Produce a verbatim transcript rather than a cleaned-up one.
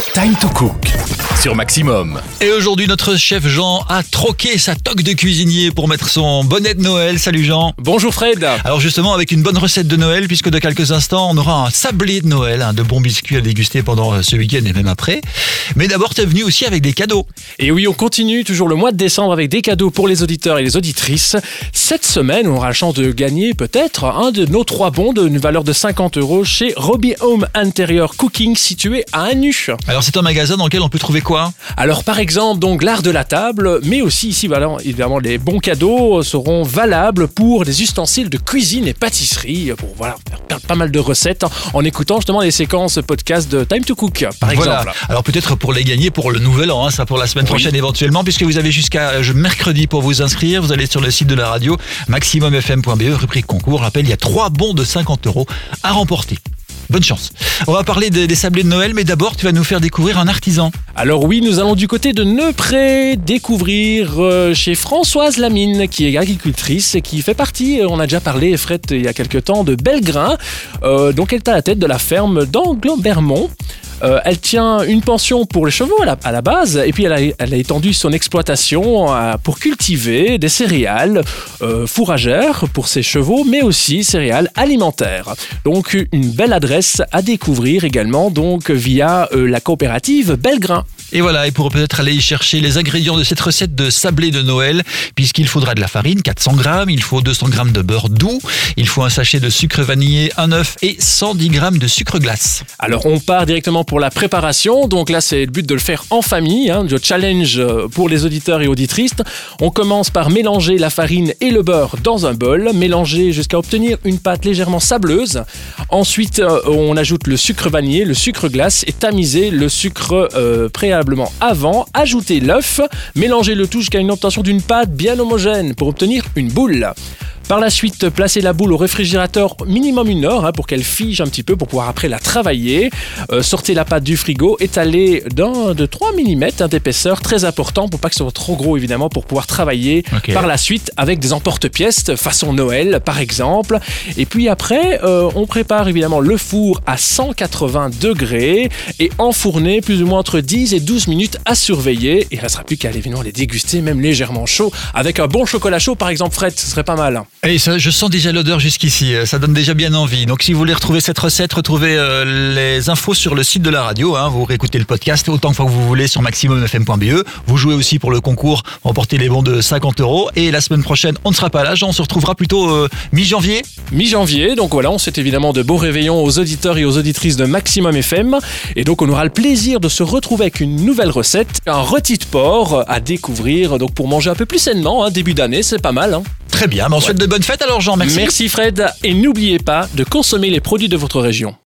Time to Cook sur Maximum. Et aujourd'hui, notre chef Jean a troqué sa toque de cuisinier pour mettre son bonnet de Noël. Salut Jean. Bonjour Fred. Alors justement, avec une bonne recette de Noël, puisque de quelques instants, on aura un sablé de Noël, hein, de bons biscuits à déguster pendant ce week-end et même après. Mais d'abord, tu es venu aussi avec des cadeaux. Et oui, on continue toujours le mois de décembre avec des cadeaux pour les auditeurs et les auditrices. Cette semaine, on aura la chance de gagner peut-être un de nos trois bons d'une valeur de cinquante euros chez Robbie Home Interior Cooking situé à Anu. Alors c'est un magasin dans lequel on peut trouver quoi ? Alors par exemple, donc l'art de la table, mais aussi ici, voilà, évidemment, les bons cadeaux seront valables pour des ustensiles de cuisine et pâtisserie, pour voilà, faire pas mal de recettes en écoutant justement les séquences podcast de Time to Cook, par voilà. exemple. Alors peut-être pour les gagner pour le nouvel an, hein, ça pour la semaine prochaine oui. éventuellement, puisque vous avez jusqu'à euh, mercredi pour vous inscrire. Vous allez sur le site de la radio, maximum f m point b e, rubrique concours. Je rappelle, il y a trois bons de cinquante euros à remporter. Bonne chance. On va parler des, des sablés de Noël, mais d'abord, tu vas nous faire découvrir un artisan. Alors oui, nous allons du côté de Neupré découvrir euh, chez Françoise Lamine, qui est agricultrice et qui fait partie, on a déjà parlé, Fred, il y a quelques temps, de Belgrain. Euh, donc elle est à la tête de la ferme d'Anglo-Bermont. Euh, elle tient une pension pour les chevaux à la, à la base, et puis elle a, elle a étendu son exploitation euh, pour cultiver des céréales euh, fourragères pour ses chevaux, mais aussi céréales alimentaires. Donc une belle adresse à découvrir également donc via euh, la coopérative Belgrain. Et voilà, et pour peut-être aller y chercher les ingrédients de cette recette de sablé de Noël, puisqu'il faudra de la farine, quatre cents grammes, il faut deux cents grammes de beurre doux, il faut un sachet de sucre vanillé, un œuf et cent dix grammes de sucre glace. Alors on part directement pour la préparation, donc là c'est le but de le faire en famille, hein, le challenge pour les auditeurs et auditrices. On commence par mélanger la farine et le beurre dans un bol, mélanger jusqu'à obtenir une pâte légèrement sableuse. Ensuite on ajoute le sucre vanillé, le sucre glace et tamiser le sucre euh, préalable avant, ajouter l'œuf, mélanger le tout jusqu'à une obtention d'une pâte bien homogène pour obtenir une boule. Par la suite, placez la boule au réfrigérateur minimum une heure hein, pour qu'elle fige un petit peu pour pouvoir après la travailler. Euh, sortez la pâte du frigo, étalez d'un, de trois millimètres hein, d'épaisseur, très important pour pas que ce soit trop gros évidemment pour pouvoir travailler okay. par la suite avec des emporte-pièces façon Noël par exemple. Et puis après, euh, on prépare évidemment le four à cent quatre-vingts degrés et enfourner plus ou moins entre dix et douze minutes à surveiller. Il ne restera plus qu'à évidemment les déguster même légèrement chaud avec un bon chocolat chaud par exemple Fred, ce serait pas mal. Et ça, je sens déjà l'odeur jusqu'ici, ça donne déjà bien envie. Donc si vous voulez retrouver cette recette, retrouvez euh, les infos sur le site de la radio, hein. Vous réécoutez le podcast autant de fois que vous voulez sur maximum f m point b e. Vous jouez aussi pour le concours, remportez les bons de cinquante euros. Et la semaine prochaine, on ne sera pas là, on se retrouvera plutôt euh, mi-janvier. Mi-janvier, donc voilà, on souhaite évidemment de beaux réveillons aux auditeurs et aux auditrices de Maximum F M. Et donc on aura le plaisir de se retrouver avec une nouvelle recette, un rôti de porc à découvrir, donc pour manger un peu plus sainement, hein, début d'année, c'est pas mal. Hein. Très bien, mais on souhaite de bonnes fêtes alors Jean, merci. Merci Fred, et n'oubliez pas de consommer les produits de votre région.